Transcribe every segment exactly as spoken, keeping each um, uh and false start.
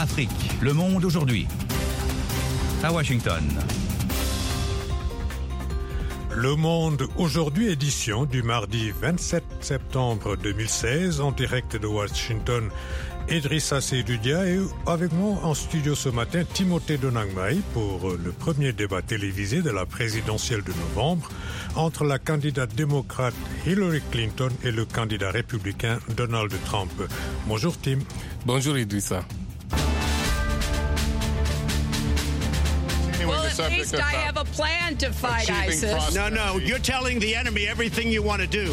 Afrique, le monde aujourd'hui. À Washington. Le Monde aujourd'hui, édition du mardi vingt-sept septembre deux mille seize, en direct de Washington. Idrissa Seydoudia et avec moi en studio ce matin, Timothée Donangmaï pour le premier débat télévisé de la présidentielle de novembre entre la candidate démocrate Hillary Clinton et le candidat républicain Donald Trump. Bonjour Tim. Bonjour Idrissa. Well, at least I have a plan to fight ISIS. No, no, you're telling the enemy everything you want to do.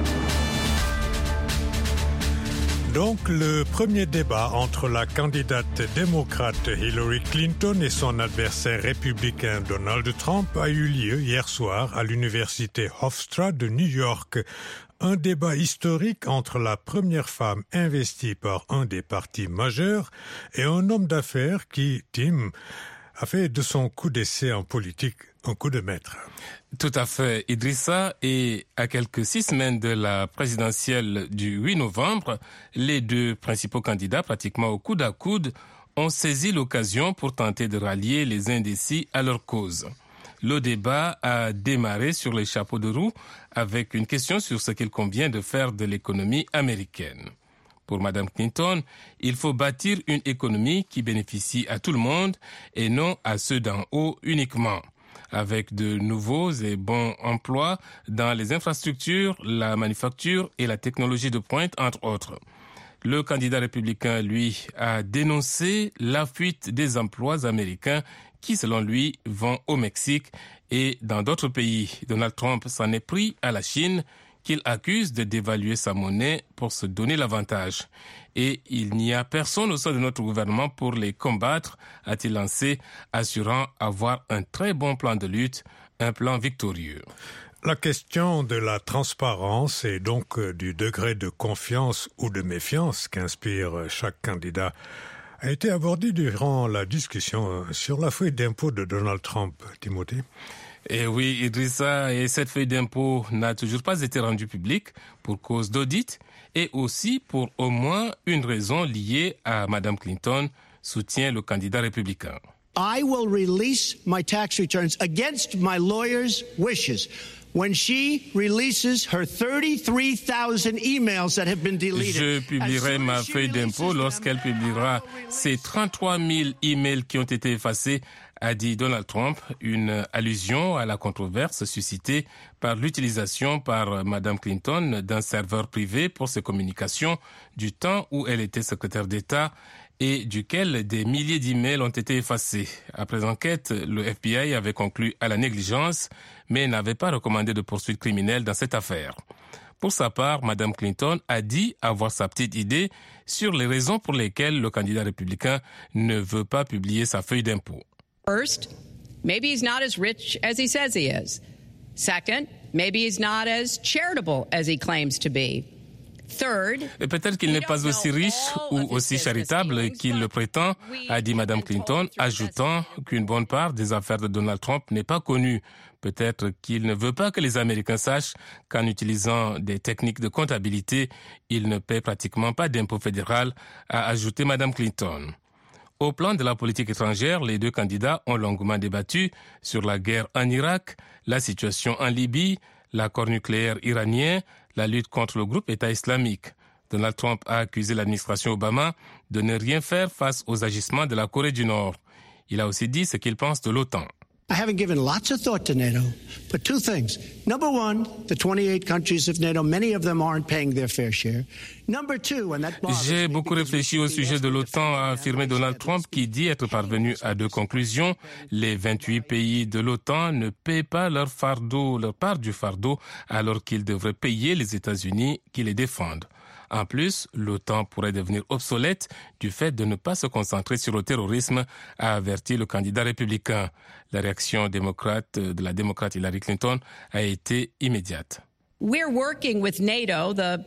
Donc, le premier débat entre la candidate démocrate Hillary Clinton et son adversaire républicain Donald Trump a eu lieu hier soir à l'université Hofstra de New York. Un débat historique entre la première femme investie par un des partis majeurs et un homme d'affaires qui, Tim, a fait de son coup d'essai en politique un coup de maître. Tout à fait, Idrissa, et à quelques six semaines de la présidentielle du huit novembre, les deux principaux candidats, pratiquement au coude à coude, ont saisi l'occasion pour tenter de rallier les indécis à leur cause. Le débat a démarré sur les chapeaux de roue avec une question sur ce qu'il convient de faire de l'économie américaine. Pour Mme Clinton, il faut bâtir une économie qui bénéficie à tout le monde et non à ceux d'en haut uniquement, avec de nouveaux et bons emplois dans les infrastructures, la manufacture et la technologie de pointe, entre autres. Le candidat républicain, lui, a dénoncé la fuite des emplois américains qui, selon lui, vont au Mexique et dans d'autres pays. Donald Trump s'en est pris à la Chine, qu'il accuse de dévaluer sa monnaie pour se donner l'avantage. Et il n'y a personne au sein de notre gouvernement pour les combattre, a-t-il lancé, assurant avoir un très bon plan de lutte, un plan victorieux. La question de la transparence et donc du degré de confiance ou de méfiance qu'inspire chaque candidat a été abordée durant la discussion sur la feuille d'impôt de Donald Trump. Timothée? Et oui, Idrissa, et cette feuille d'impôt n'a toujours pas été rendue publique pour cause d'audit et aussi pour au moins une raison liée à Mme Clinton, soutient le candidat républicain. I will release my tax returns against my lawyer's wishes when she releases her thirty-three thousand emails that have been deleted. Je publierai ma feuille d'impôt lorsqu'elle publiera ces trente-trois mille emails qui ont été effacés, a dit Donald Trump, une allusion à la controverse suscitée par l'utilisation par Mme Clinton d'un serveur privé pour ses communications du temps où elle était secrétaire d'État et duquel des milliers d'emails ont été effacés. Après enquête, le F B I avait conclu à la négligence, mais n'avait pas recommandé de poursuite criminelle dans cette affaire. Pour sa part, Mme Clinton a dit avoir sa petite idée sur les raisons pour lesquelles le candidat républicain ne veut pas publier sa feuille d'impôt. First, maybe he's not as rich as he says he is. Second, maybe he's not as charitable as he claims to be. Third, et peut-être qu'il n'est pas aussi riche ou aussi charitable qu'il le prétend, a dit Mme Clinton, ajoutant qu'une bonne part des affaires de Donald Trump n'est pas connue. Peut-être qu'il ne veut pas que les Américains sachent qu'en utilisant des techniques de comptabilité, il ne paie pratiquement pas d'impôt fédéral, a ajouté Mme Clinton. Au plan de la politique étrangère, les deux candidats ont longuement débattu sur la guerre en Irak, la situation en Libye, l'accord nucléaire iranien, la lutte contre le groupe État islamique. Donald Trump a accusé l'administration Obama de ne rien faire face aux agissements de la Corée du Nord. Il a aussi dit ce qu'il pense de l'OTAN. I haven't given lots of thought to NATO, but two things. Number one, the twenty-eight countries of NATO, many of them aren't paying their fair share. Number two, and that bothers me. J'ai beaucoup réfléchi au sujet de l'OTAN, a affirmé Donald Trump, qui dit être parvenu à deux conclusions. Les vingt-huit pays de l'OTAN ne paient pas leur fardeau, leur part du fardeau, alors qu'ils devraient payer les États-Unis qui les défendent. En plus, l'OTAN pourrait devenir obsolète du fait de ne pas se concentrer sur le terrorisme, a averti le candidat républicain. La réaction démocrate de la démocrate Hillary Clinton a été immédiate. We're working with NATO, the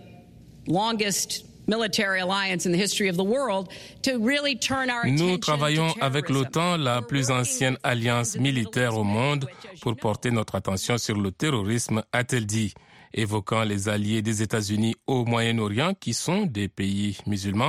longest military alliance in the history of the world, to really turn our attention to terrorism. Nous travaillons avec l'OTAN, la plus ancienne alliance militaire au monde, pour porter notre attention sur le terrorisme, a-t-elle dit, évoquant les alliés des États-Unis au Moyen-Orient, qui sont des pays musulmans.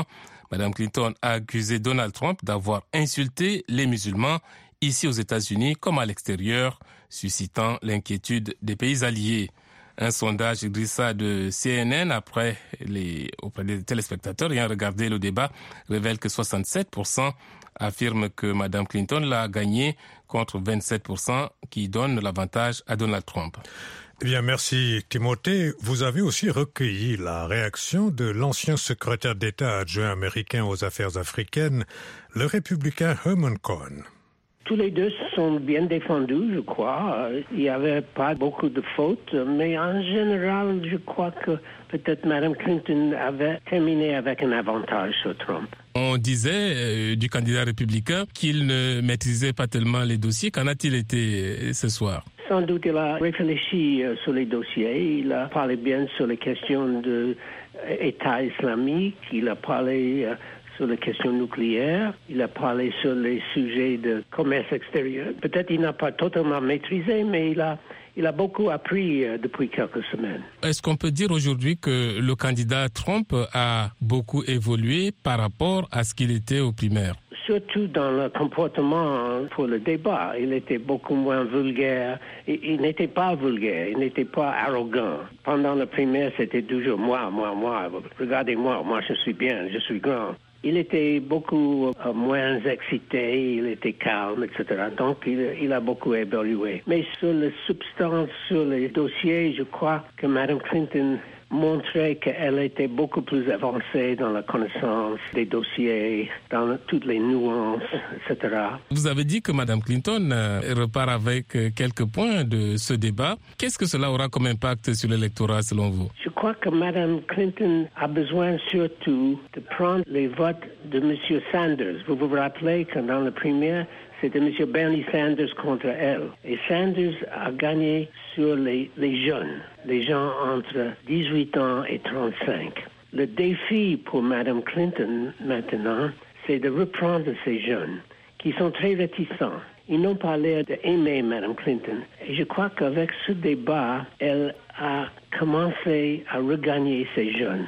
Madame Clinton a accusé Donald Trump d'avoir insulté les musulmans ici aux États-Unis comme à l'extérieur, suscitant l'inquiétude des pays alliés. Un sondage Idrissa de C N N après les, auprès des téléspectateurs ayant regardé le débat révèle que soixante-sept pour cent affirment que Mme Clinton l'a gagné contre vingt-sept pour cent qui donnent l'avantage à Donald Trump. Eh bien, merci Timothée. Vous avez aussi recueilli la réaction de l'ancien secrétaire d'État adjoint américain aux affaires africaines, le républicain Herman Cohen. Tous les deux sont bien défendus, je crois. Il n'y avait pas beaucoup de fautes, mais en général, je crois que peut-être Mme Clinton avait terminé avec un avantage sur Trump. On disait euh, du candidat républicain qu'il ne maîtrisait pas tellement les dossiers. Qu'en a-t-il été euh, ce soir? Sans doute, il a réfléchi euh, sur les dossiers. Il a parlé bien sur les questions de euh, État islamique. Il a parlé euh, sur les questions nucléaires. Il a parlé sur les sujets de commerce extérieur. Peut-être qu'il n'a pas totalement maîtrisé, mais il a, il a beaucoup appris euh, depuis quelques semaines. Est-ce qu'on peut dire aujourd'hui que le candidat Trump a beaucoup évolué par rapport à ce qu'il était aux primaires? Surtout dans le comportement pour le débat. Il était beaucoup moins vulgaire. Il, il n'était pas vulgaire, il n'était pas arrogant. Pendant la primaire, c'était toujours moi, moi, moi. Regardez-moi, moi je suis bien, je suis grand. Il était beaucoup euh, moins excité, il était calme, et cetera. Donc, il, il a beaucoup évolué. Mais sur la substance, sur les dossiers, je crois que Mme Clinton montrait qu'elle était beaucoup plus avancée dans la connaissance des dossiers, dans toutes les nuances, et cetera. Vous avez dit que Mme Clinton euh, repart avec euh, quelques points de ce débat. Qu'est-ce que cela aura comme impact sur l'électorat selon vous? Je crois que Mme Clinton a besoin surtout de prendre les votes de M. Sanders. Vous vous rappelez que dans la primaire, c'était M. Bernie Sanders contre elle. Et Sanders a gagné sur les, les jeunes, les gens entre dix-huit ans et trente-cinq. Le défi pour Mme Clinton maintenant, c'est de reprendre ces jeunes qui sont très réticents. Ils n'ont pas l'air d'aimer Mme Clinton. Et je crois qu'avec ce débat, elle a commencé à regagner ces jeunes.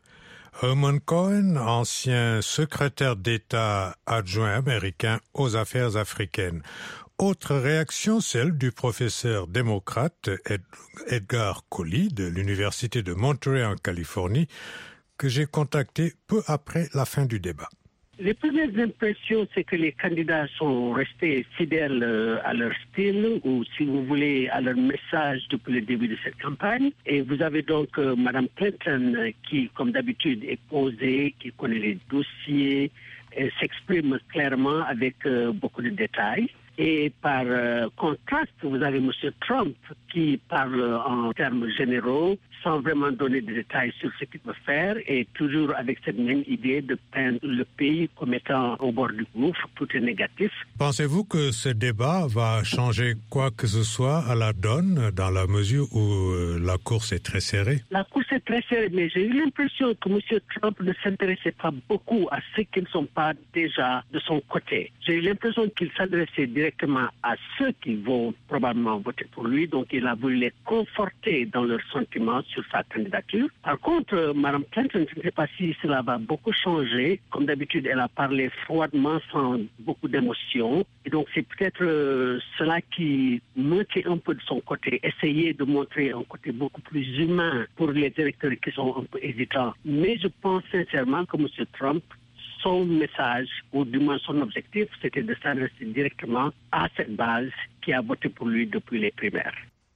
Herman Cohen, ancien secrétaire d'État adjoint américain aux affaires africaines. Autre réaction, celle du professeur démocrate Ed- Edgar Colley de l'Université de Monterey en Californie, que j'ai contacté peu après la fin du débat. Les premières impressions, c'est que les candidats sont restés fidèles à leur style ou, si vous voulez, à leur message depuis le début de cette campagne. Et vous avez donc euh, Mme Clinton qui, comme d'habitude, est posée, qui connaît les dossiers, et s'exprime clairement avec euh, beaucoup de détails. Et par euh, contraste, vous avez M. Trump qui parle en termes généraux, sans vraiment donner des détails sur ce qu'il veut faire, et toujours avec cette même idée de peindre le pays comme étant au bord du gouffre, tout est négatif. Pensez-vous que ce débat va changer quoi que ce soit à la donne, dans la mesure où euh, la course est très serrée? La course est très serrée, mais j'ai eu l'impression que M. Trump ne s'intéressait pas beaucoup à ceux qui ne sont pas déjà de son côté. J'ai eu l'impression qu'il s'adressait directement à ceux qui vont probablement voter pour lui, donc il a voulu les conforter dans leurs sentiments sur sa candidature. Par contre, euh, Mme Clinton, je ne sais pas si cela va beaucoup changer. Comme d'habitude, elle a parlé froidement, sans beaucoup d'émotion. Et donc, c'est peut-être euh, cela qui mettait un peu de son côté, essayer de montrer un côté beaucoup plus humain pour les électeurs qui sont un peu hésitants. Mais je pense sincèrement que M. Trump, son message, ou du moins son objectif, c'était de s'adresser directement à cette base qui a voté pour lui depuis les primaires.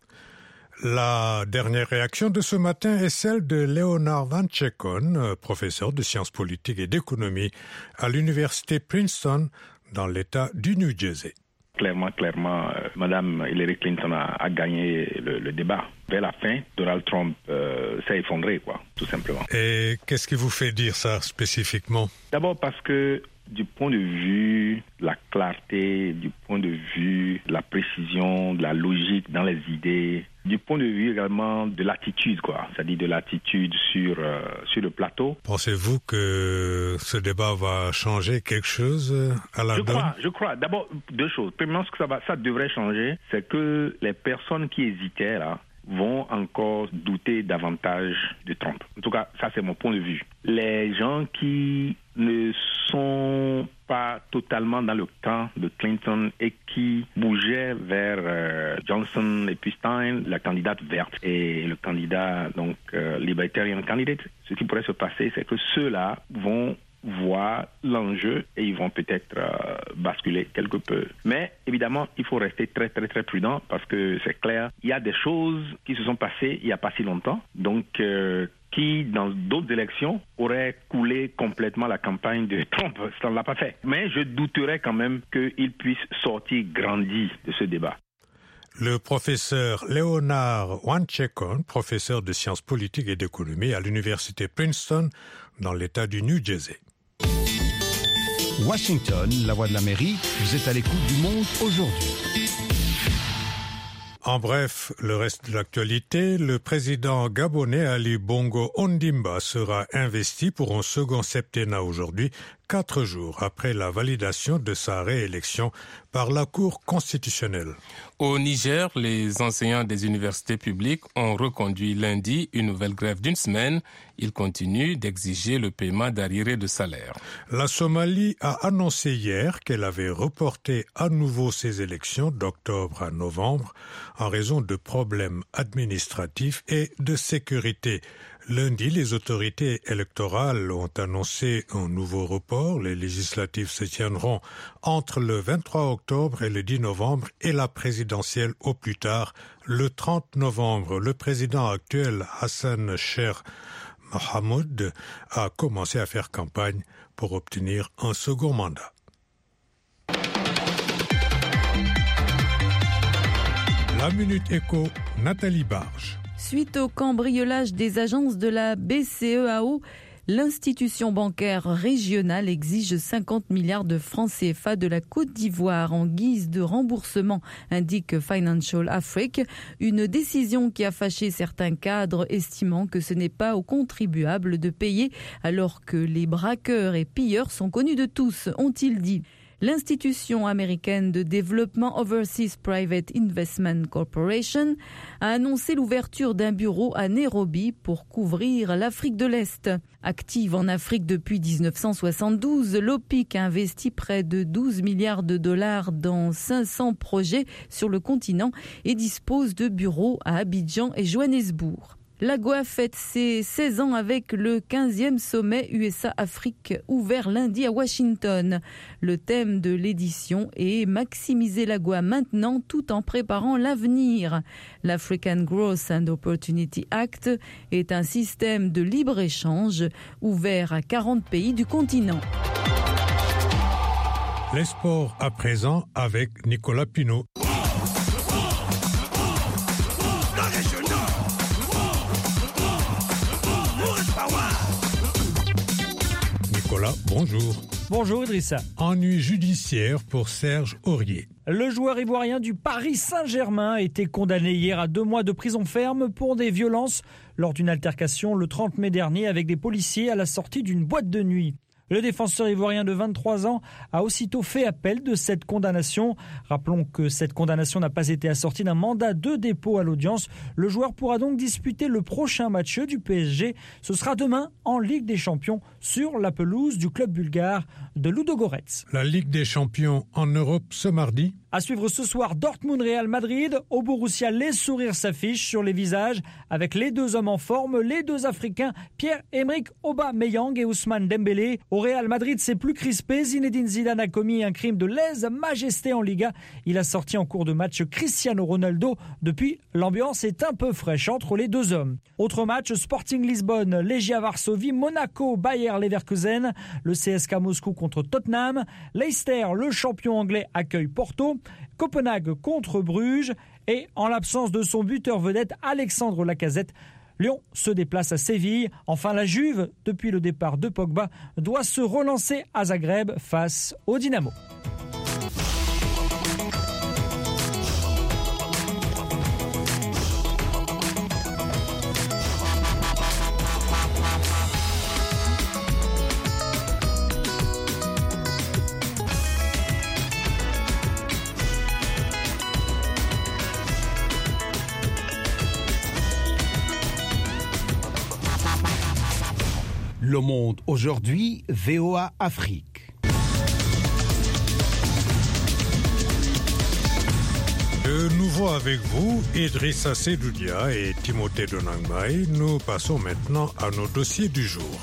La dernière réaction de ce matin est celle de Leonard Van Chekon, professeur de sciences politiques et d'économie à l'université Princeton dans l'État du New Jersey. Clairement, clairement, euh, Mme Hillary Clinton a, a gagné le, le débat. Vers la fin, Donald Trump euh, s'est effondré, quoi, tout simplement. Et qu'est-ce qui vous fait dire ça spécifiquement? D'abord parce que du point de vue de la clarté, du point de vue de la précision, de la logique dans les idées, du point de vue également de l'attitude, quoi, c'est-à-dire de l'attitude sur, euh, sur le plateau. Pensez-vous que ce débat va changer quelque chose à la je donne? crois, je crois. D'abord, deux choses. Premièrement, ce que ça, va, ça devrait changer, c'est que les personnes qui hésitaient, là, vont encore douter davantage de Trump. En tout cas, ça c'est mon point de vue. Les gens qui ne sont pas totalement dans le camp de Clinton et qui bougeaient vers euh, Johnson et puis Stein, la candidate verte et le candidat donc euh, Libertarian candidate, ce qui pourrait se passer, c'est que ceux-là vont voir l'enjeu et ils vont peut-être euh, basculer quelque peu. Mais évidemment, il faut rester très très très prudent parce que c'est clair, il y a des choses qui se sont passées il n'y a pas si longtemps, donc euh, qui, dans d'autres élections, auraient coulé complètement la campagne de Trump. Ça ne l'a pas fait. Mais je douterais quand même qu'il puisse sortir grandi de ce débat. Le professeur Leonard Wanchekon, professeur de sciences politiques et d'économie à l'université Princeton, dans l'État du New Jersey. Washington, la voix de l'Amérique, vous êtes à l'écoute du monde aujourd'hui. En bref, le reste de l'actualité, le président gabonais Ali Bongo Ondimba sera investi pour un second septennat aujourd'hui, quatre jours après la validation de sa réélection par la Cour constitutionnelle. Au Niger, les enseignants des universités publiques ont reconduit lundi une nouvelle grève d'une semaine. Ils continuent d'exiger le paiement d'arriérés de salaire. La Somalie a annoncé hier qu'elle avait reporté à nouveau ses élections d'octobre à novembre en raison de problèmes administratifs et de sécurité. Lundi, les autorités électorales ont annoncé un nouveau report. Les législatives se tiendront entre le vingt-trois octobre et le dix novembre et la présidentielle au plus tard le trente novembre. Le président actuel, Hassan Sheikh Mohamud, a commencé à faire campagne pour obtenir un second mandat. La Minute Éco, Nathalie Barge. Suite au cambriolage des agences de la B C E A O, l'institution bancaire régionale exige cinquante milliards de francs C F A de la Côte d'Ivoire en guise de remboursement, indique Financial Afrique. Une décision qui a fâché certains cadres, estimant que ce n'est pas aux contribuables de payer alors que les braqueurs et pilleurs sont connus de tous, ont-ils dit. L'institution américaine de développement Overseas Private Investment Corporation a annoncé l'ouverture d'un bureau à Nairobi pour couvrir l'Afrique de l'Est. Active en Afrique depuis dix-neuf cent soixante-douze, l'O P I C a investi près de douze milliards de dollars dans cinq cents projets sur le continent et dispose de bureaux à Abidjan et Johannesburg. L'AGOA fête ses seize ans avec le quinzième sommet U S A-Afrique ouvert lundi à Washington. Le thème de l'édition est « Maximiser l'AGOA maintenant tout en préparant l'avenir ». L'African Growth and Opportunity Act est un système de libre-échange ouvert à quarante pays du continent. Les sports à présent avec Nicolas Pinault. Nicolas, bonjour. Bonjour Idrissa. Ennui judiciaire pour Serge Aurier. Le joueur ivoirien du Paris Saint-Germain a été condamné hier à deux mois de prison ferme pour des violences lors d'une altercation le trente mai dernier avec des policiers à la sortie d'une boîte de nuit. Le défenseur ivoirien de vingt-trois ans a aussitôt fait appel de cette condamnation. Rappelons que cette condamnation n'a pas été assortie d'un mandat de dépôt à l'audience. Le joueur pourra donc disputer le prochain match du P S G. Ce sera demain en Ligue des Champions sur la pelouse du club bulgare de Ludogorets. La Ligue des Champions en Europe ce mardi. À suivre ce soir, Dortmund-Real Madrid. Au Borussia, les sourires s'affichent sur les visages avec les deux hommes en forme, les deux Africains, Pierre-Emerick Aubameyang et Ousmane Dembélé. Au Real Madrid, c'est plus crispé. Zinedine Zidane a commis un crime de lèse-majesté en Liga. Il a sorti en cours de match Cristiano Ronaldo. Depuis, l'ambiance est un peu fraîche entre les deux hommes. Autre match, Sporting Lisbonne, Legia Varsovie, Monaco, Bayer Leverkusen, le C S K Moscou contre Tottenham, Leicester, le champion anglais, accueille Porto, Copenhague contre Bruges et en l'absence de son buteur vedette Alexandre Lacazette, Lyon se déplace à Séville. Enfin, la Juve, depuis le départ de Pogba, doit se relancer à Zagreb face au Dynamo. Le Monde aujourd'hui, V O A Afrique. De nouveau avec vous, Idrissa Sedoudia et Timothée Donangmaï. Nous passons maintenant à nos dossiers du jour.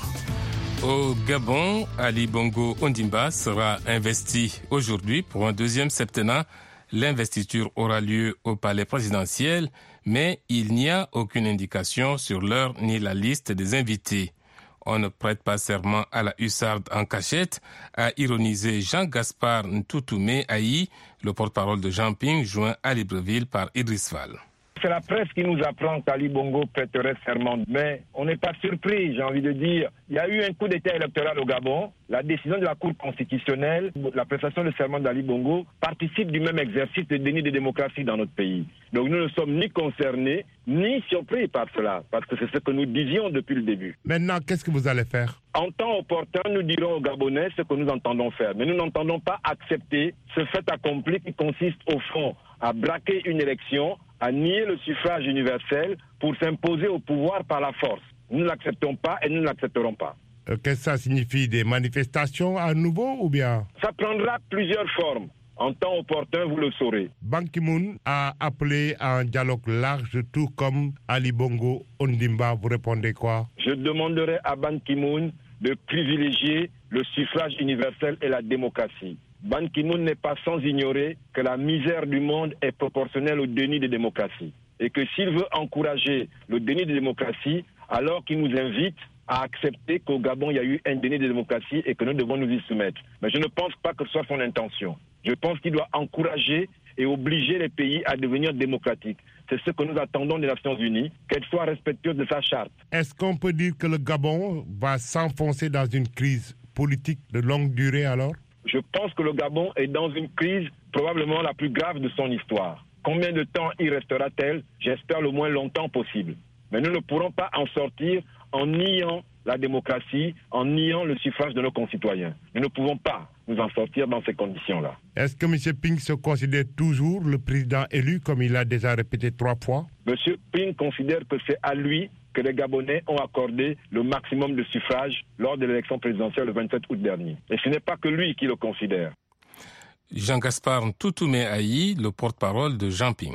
Au Gabon, Ali Bongo Ondimba sera investi aujourd'hui pour un deuxième septennat. L'investiture aura lieu au palais présidentiel, mais il n'y a aucune indication sur l'heure ni la liste des invités. On ne prête pas serment à la hussarde en cachette, a ironisé Jean-Gaspard Ntoutoumé Aï, le porte-parole de Jean-Ping, joint à Libreville par Idriss Fall. C'est la presse qui nous apprend qu'Ali Bongo prêterait serment. Mais on n'est pas surpris, j'ai envie de dire. Il y a eu un coup d'état électoral au Gabon. La décision de la Cour constitutionnelle, la prestation de serment d'Ali Bongo, participe du même exercice de déni de démocratie dans notre pays. Donc nous ne sommes ni concernés, ni surpris par cela, parce que c'est ce que nous disions depuis le début. Maintenant, qu'est-ce que vous allez faire ? En temps opportun, nous dirons aux Gabonais ce que nous entendons faire. Mais nous n'entendons pas accepter ce fait accompli qui consiste au fond à braquer une élection, à nier le suffrage universel pour s'imposer au pouvoir par la force. Nous ne l'acceptons pas et nous ne l'accepterons pas. Euh, qu'est-ce que ça signifie? Des manifestations à nouveau ou bien? Ça prendra plusieurs formes. En temps opportun, vous le saurez. Ban Ki-moon a appelé à un dialogue large, tout comme Ali Bongo Ondimba. Vous répondez quoi? Je demanderai à Ban Ki-moon de privilégier le suffrage universel et la démocratie. Ban Ki-moon n'est pas sans ignorer que la misère du monde est proportionnelle au déni de démocratie. Et que s'il veut encourager le déni de démocratie, alors qu'il nous invite à accepter qu'au Gabon, il y a eu un déni de démocratie et que nous devons nous y soumettre. Mais je ne pense pas que ce soit son intention. Je pense qu'il doit encourager et obliger les pays à devenir démocratiques. C'est ce que nous attendons des Nations Unies, qu'elles soient respectueuses de sa charte. Est-ce qu'on peut dire que le Gabon va s'enfoncer dans une crise politique de longue durée alors? Je pense que le Gabon est dans une crise probablement la plus grave de son histoire. Combien de temps y restera-t-elle? J'espère le moins longtemps possible. Mais nous ne pourrons pas en sortir en niant la démocratie, en niant le suffrage de nos concitoyens. Nous ne pouvons pas nous en sortir dans ces conditions-là. Est-ce que M. Ping se considère toujours le président élu, comme il a déjà répété trois fois? M. Ping considère que c'est à lui que les Gabonais ont accordé le maximum de suffrages lors de l'élection présidentielle le vingt-sept août dernier. Et ce n'est pas que lui qui le considère. Jean-Gaspard Ntoutoumé Aï, le porte-parole de Jean-Ping.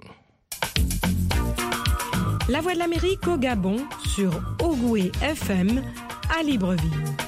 La Voix de l'Amérique au Gabon sur Ogoué F M à Libreville.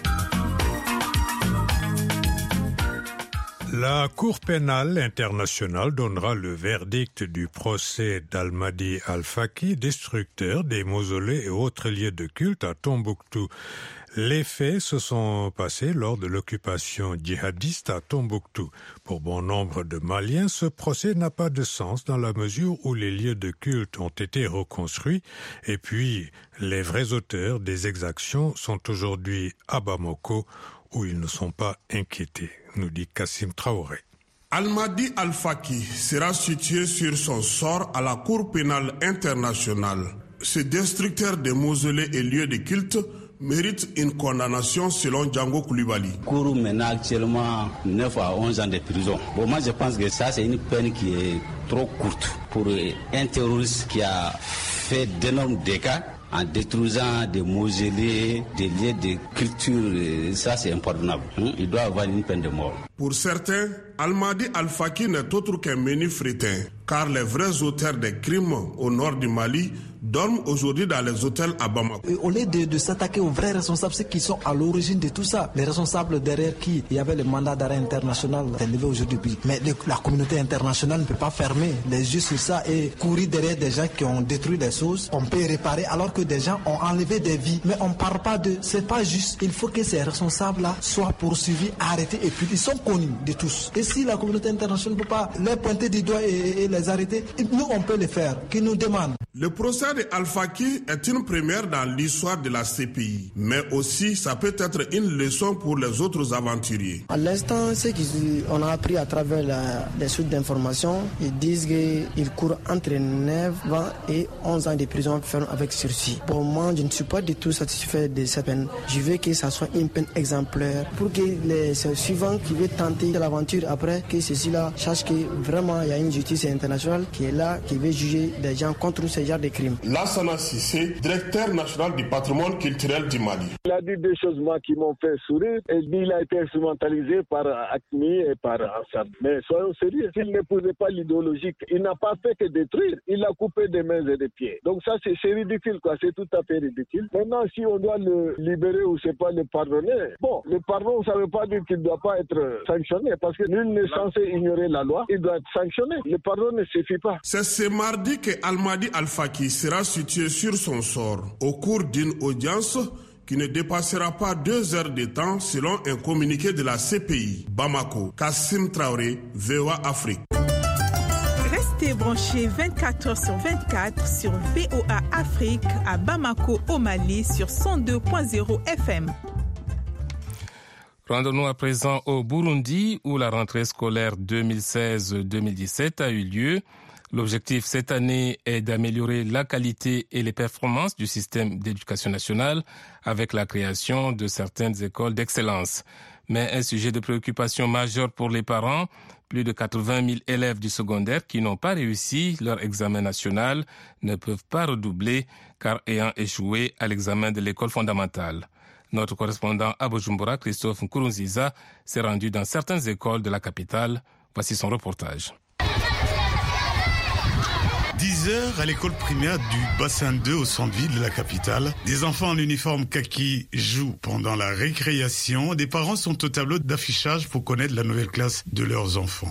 La Cour pénale internationale donnera le verdict du procès d'Almadi Al-Faki, destructeur des mausolées et autres lieux de culte à Tombouctou. Les faits se sont passés lors de l'occupation djihadiste à Tombouctou. Pour bon nombre de Maliens, ce procès n'a pas de sens dans la mesure où les lieux de culte ont été reconstruits et puis les vrais auteurs des exactions sont aujourd'hui à Bamako où ils ne sont pas inquiétés, nous dit Kassim Traoré. Almadi Al-Faki sera situé sur son sort à la Cour pénale internationale. Ce destructeur des mausolées et lieux de culte mérite une condamnation selon Django Koulibaly. Kourou mène actuellement neuf à onze ans de prison. Bon, moi je pense que ça c'est une peine qui est trop courte pour un terroriste qui a fait d'énormes dégâts en détruisant des mausolées, des lieux de culture. Ça c'est impardonnable. Il doit avoir une peine de mort. Pour certains, Almadi Al-Faki n'est autre qu'un menu frétin, car les vrais auteurs des crimes au nord du Mali dorment aujourd'hui dans les hôtels à Bamako. Et au lieu de, de s'attaquer aux vrais responsables, ceux qui sont à l'origine de tout ça, les responsables derrière qui il y avait le mandat d'arrêt international élevé aujourd'hui. Mais le, la communauté internationale ne peut pas fermer les yeux sur ça et courir derrière des gens qui ont détruit des choses. On peut réparer alors que des gens ont enlevé des vies. Mais on ne parle pas de... C'est pas juste. Il faut que ces responsables-là soient poursuivis, arrêtés et puis ils sont connus de tous. Et si la communauté internationale ne peut pas les pointer du doigt et, et les arrêter, nous on peut le faire. Qu'ils nous demandent. Le procès de Al-Faki est une première dans l'histoire de la C P I, mais aussi ça peut être une leçon pour les autres aventuriers. À l'instant, ce qu'on a appris à travers la, les suites d'informations, ils disent qu'ils courent entre neuf, vingt et onze ans de prison ferme avec sursis. Pour moi, je ne suis pas du tout satisfait de cette peine. Je veux que ça soit une peine exemplaire pour que les suivants qui veulent tenter l'aventure après, que ceux-ci-là sachent que vraiment il y a une justice internationale qui est là, qui veut juger des gens contre ces genre de crimes. Lassana Sissé, directeur national du patrimoine culturel du Mali. Il a dit des choses moi qui m'ont fait sourire et il a été instrumentalisé par Acmi et par Assad. Mais soyons sérieux, s'il n'épousait pas l'idéologie, il n'a pas fait que détruire, il a coupé des mains et des pieds. Donc ça c'est, c'est ridicule quoi, c'est tout à fait ridicule. Maintenant si on doit le libérer ou c'est pas le pardonner, bon, le pardon ça veut pas dire qu'il ne doit pas être sanctionné parce que nul n'est censé ignorer la loi, il doit être sanctionné. Le pardon ne suffit pas. C'est ce mardi que Almadi Al-Faki sera situé sur son sort au cours d'une audience qui ne dépassera pas deux heures de temps selon un communiqué de la C P I. Bamako, Kassim Traoré, V O A Afrique. Restez branchés vingt-quatre heures sur vingt-quatre sur V O A Afrique à Bamako au Mali sur cent deux point zéro F M. Rendons-nous à présent au Burundi où la rentrée scolaire deux mille seize deux mille dix-sept a eu lieu. L'objectif cette année est d'améliorer la qualité et les performances du système d'éducation nationale avec la création de certaines écoles d'excellence. Mais un sujet de préoccupation majeur pour les parents, plus de quatre-vingt mille élèves du secondaire qui n'ont pas réussi leur examen national ne peuvent pas redoubler car ayant échoué à l'examen de l'école fondamentale. Notre correspondant à Bujumbura, Christophe Nkurunziza, s'est rendu dans certaines écoles de la capitale. Voici son reportage. dix heures à l'école primaire du bassin deux au centre-ville de la capitale. Des enfants en uniforme kaki jouent pendant la récréation. Des parents sont au tableau d'affichage pour connaître la nouvelle classe de leurs enfants.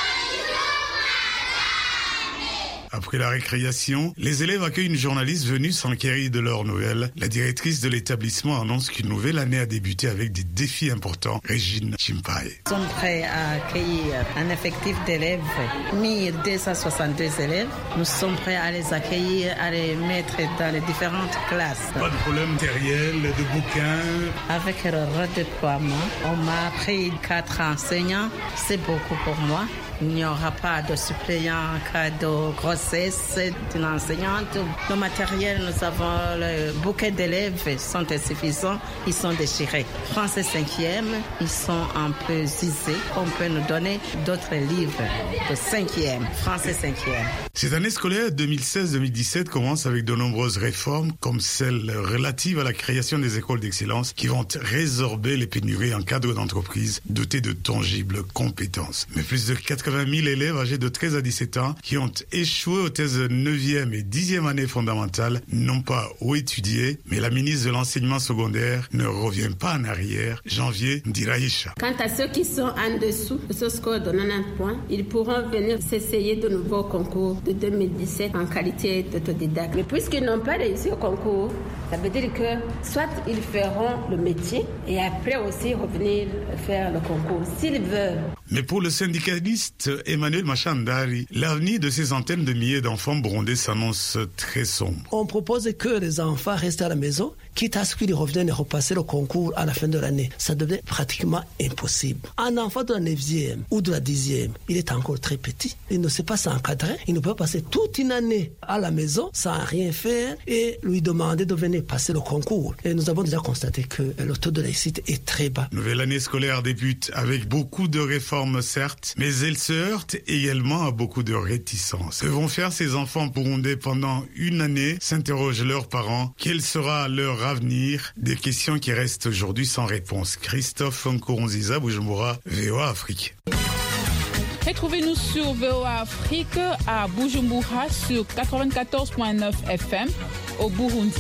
Après la récréation, les élèves accueillent une journaliste venue s'enquérir de leurs nouvelles. La directrice de l'établissement annonce qu'une nouvelle année a débuté avec des défis importants. Régine Chimpai. Nous sommes prêts à accueillir un effectif d'élèves, mille deux cent soixante-deux élèves. Nous sommes prêts à les accueillir, à les mettre dans les différentes classes. Pas de problème matériel, de bouquins. Avec le redéploiement, on m'a pris quatre enseignants. C'est beaucoup pour moi. Il n'y aura pas de suppléant en cas de grossesse d'une enseignante. Le matériel, nous avons le bouquet d'élèves sont insuffisants, ils sont déchirés. Français cinquième, ils sont un peu usés. On peut nous donner d'autres livres de cinquième, français cinquième. Cette année scolaire deux mille seize deux mille dix-sept commence avec de nombreuses réformes, comme celle relative à la création des écoles d'excellence qui vont résorber les pénuries en cadre d'entreprise dotées de tangibles compétences. Mais plus de quatre-vingt mille élèves âgés de treize à dix-sept ans qui ont échoué aux thèses neuvième et dixième année fondamentale n'ont pas où étudier, mais la ministre de l'enseignement secondaire ne revient pas en arrière. Janvier Ndiraïcha. Quant à ceux qui sont en dessous de ce score de quatre-vingt-dix points, ils pourront venir s'essayer de nouveaux concours de deux mille dix-sept en qualité d'autodidacte. Mais puisqu'ils n'ont pas réussi au concours, ça veut dire que soit ils feront le métier et après aussi revenir faire le concours s'ils veulent. Mais pour le syndicaliste Emmanuel Machandari, l'avenir de ces centaines de milliers d'enfants burundais s'annonce très sombre. On propose que les enfants restent à la maison, quitte à ce qu'ils reviennent et repasser le concours à la fin de l'année. Ça devient pratiquement impossible. Un enfant de la neuvième ou de la dixième, il est encore très petit. Il ne sait pas s'encadrer. Il ne peut passer toute une année à la maison sans rien faire et lui demander de venir passer le concours. Et nous avons déjà constaté que le taux de réussite est très bas. Nouvelle année scolaire débute avec beaucoup de réformes, certes, mais elle se heurte également à beaucoup de réticences. Que vont faire ces enfants burundais pendant une année, s'interrogent leurs parents. Quel sera leur avenir? Des questions qui restent aujourd'hui sans réponse. Christophe Nkurunziza, Bujumbura, V O A Afrique. Retrouvez-nous sur V O A Afrique à Bujumbura sur quatre-vingt-quatorze point neuf F M au Burundi.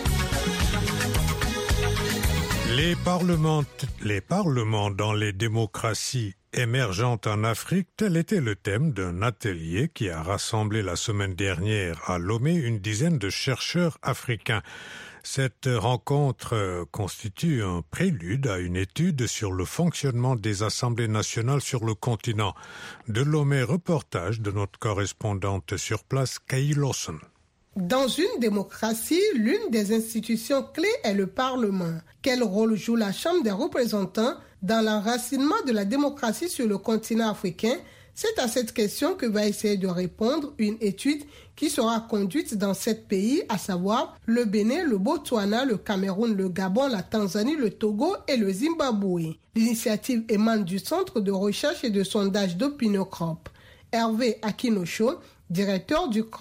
Les parlements, les parlements dans les démocraties émergentes en Afrique, tel était le thème d'un atelier qui a rassemblé la semaine dernière à Lomé une dizaine de chercheurs africains. Cette rencontre constitue un prélude à une étude sur le fonctionnement des assemblées nationales sur le continent. De Lomé, reportage de notre correspondante sur place, Kay Lawson. Dans une démocratie, l'une des institutions clés est le Parlement. Quel rôle joue la Chambre des représentants dans l'enracinement de la démocratie sur le continent africain? C'est à cette question que va essayer de répondre une étude qui sera conduite dans sept pays, à savoir le Bénin, le Botswana, le Cameroun, le Gabon, la Tanzanie, le Togo et le Zimbabwe. L'initiative émane du Centre de recherche et de sondage d'Opinion C R O P. Hervé Akinosho, directeur du C R O P.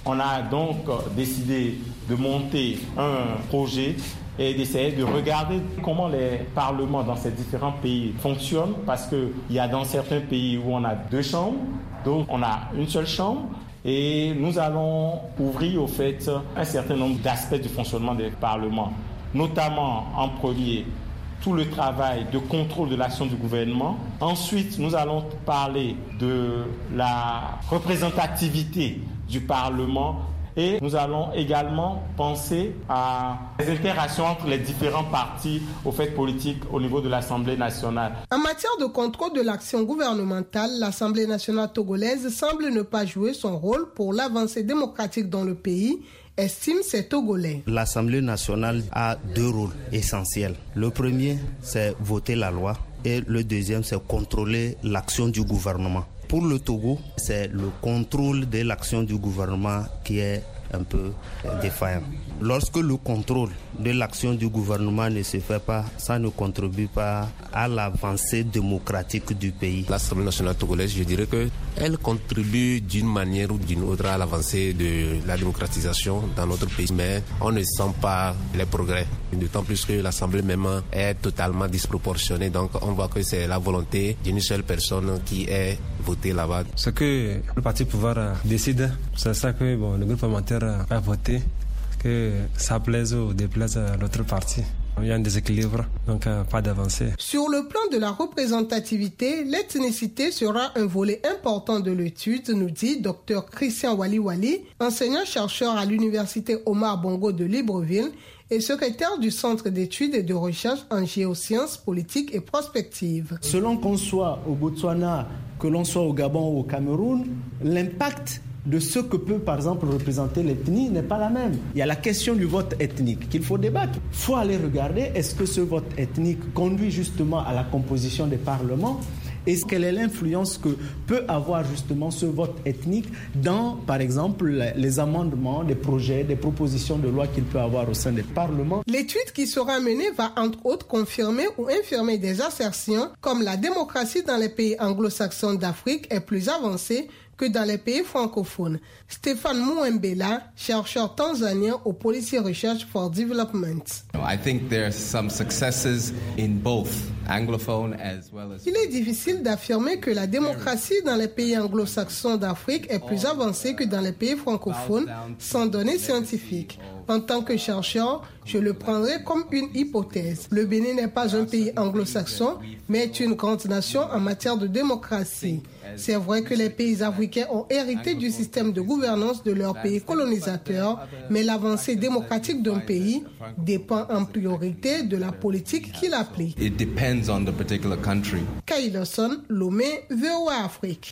On a donc décidé de monter un projet et d'essayer de regarder comment les parlements dans ces différents pays fonctionnent, parce qu'il y a dans certains pays où on a deux chambres, d'autres on a une seule chambre, et nous allons ouvrir au fait un certain nombre d'aspects du fonctionnement des parlements, notamment en premier tout le travail de contrôle de l'action du gouvernement. Ensuite, nous allons parler de la représentativité du Parlement. Et nous allons également penser à les interactions entre les différents partis au fait politique au niveau de l'Assemblée nationale. En matière de contrôle de l'action gouvernementale, l'Assemblée nationale togolaise semble ne pas jouer son rôle pour l'avancée démocratique dans le pays, estime ces Togolais. L'Assemblée nationale a deux rôles essentiels. Le premier, c'est voter la loi, et le deuxième, c'est contrôler l'action du gouvernement. Pour le Togo, c'est le contrôle de l'action du gouvernement qui est un peu défaillant. Lorsque le contrôle de l'action du gouvernement ne se fait pas, ça ne contribue pas à l'avancée démocratique du pays. L'Assemblée nationale togolaise, je dirais qu'elle contribue d'une manière ou d'une autre à l'avancée de la démocratisation dans notre pays, mais on ne sent pas les progrès. D'autant plus que l'Assemblée même est totalement disproportionnée, donc on voit que c'est la volonté d'une seule personne qui est votée là-bas. Ce que le parti pouvoir décide, c'est ça que bon, le groupe parlementaire a voté, que ça plaise ou déplaise à l'autre parti. Il y a un déséquilibre, donc euh, pas d'avancée. Sur le plan de la représentativité, l'ethnicité sera un volet important de l'étude, nous dit Dr Christian Wali Wali, enseignant-chercheur à l'université Omar Bongo de Libreville et secrétaire du Centre d'études et de recherche en géosciences, politiques et prospectives. Selon qu'on soit au Botswana, que l'on soit au Gabon ou au Cameroun, l'impact de ce que peut par exemple représenter l'ethnie n'est pas la même. Il y a la question du vote ethnique qu'il faut débattre. Il faut aller regarder, est-ce que ce vote ethnique conduit justement à la composition des parlements et quelle est l'influence que peut avoir justement ce vote ethnique dans, par exemple, les amendements, des projets, des propositions de loi qu'il peut avoir au sein des parlements. L'étude qui sera menée va entre autres confirmer ou infirmer des assertions comme la démocratie dans les pays anglo-saxons d'Afrique est plus avancée que dans les pays francophones. Stéphane Mouembela, chercheur tanzanien au Policy Research for Development. I think there are some successes in both anglophone as well as... Il est difficile d'affirmer que la démocratie dans les pays anglo-saxons d'Afrique est plus avancée que dans les pays francophones sans données scientifiques. En tant que chercheur, je le prendrai comme une hypothèse. Le Bénin n'est pas un pays anglo-saxon, mais est une grande nation en matière de démocratie. C'est vrai que les pays africains ont hérité du système de gouvernance de leur pays colonisateur, mais l'avancée démocratique d'un pays dépend en priorité de la politique qu'il applique. It depends on the particular country. Kailoson, Lomé, V O A Afrique.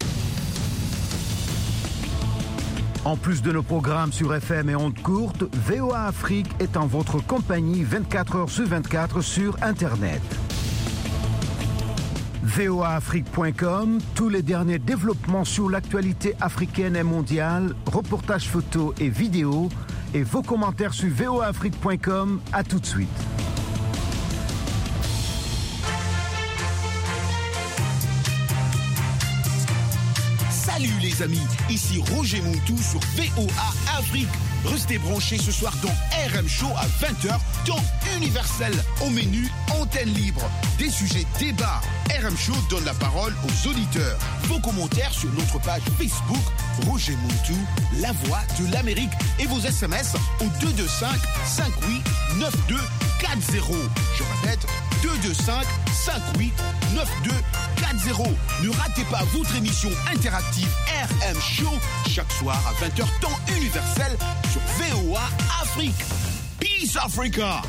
En plus de nos programmes sur F M et ondes courtes, V O A Afrique est en votre compagnie vingt-quatre heures sur vingt-quatre sur Internet. V O A Afrique point com, tous les derniers développements sur l'actualité africaine et mondiale, reportages photos et vidéos, et vos commentaires sur V O A Afrique point com. À tout de suite. Salut les amis, ici Roger Montou sur V O A Afrique. Restez branchés ce soir dans R M Show à vingt heures, temps universel. Au menu, antenne libre, des sujets débats. R M Show donne la parole aux auditeurs. Vos commentaires sur notre page Facebook, Roger Montou, la voix de l'Amérique. Et vos S M S au deux deux cinq, cinq huit, neuf deux quatre zéro. Je répète, deux deux cinq, cinq huit, neuf deux quatre zéro. Ne ratez pas votre émission interactive R M Show chaque soir à vingt heures, temps universel sur V O A Afrique. Peace Africa!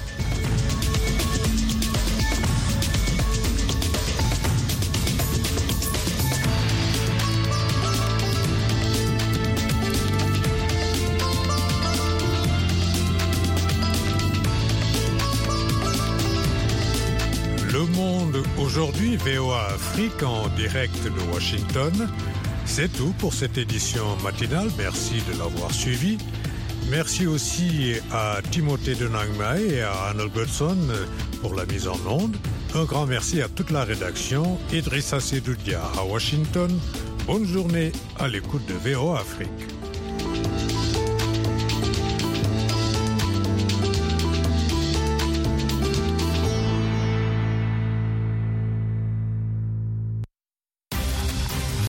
Le Monde aujourd'hui, V O A Afrique en direct de Washington. C'est tout pour cette édition matinale. Merci de l'avoir suivi. Merci aussi à Timothée Denangmai et à Arnold Godson pour la mise en onde. Un grand merci à toute la rédaction. Idrissa Sedoudia à Washington. Bonne journée à l'écoute de V O A Afrique.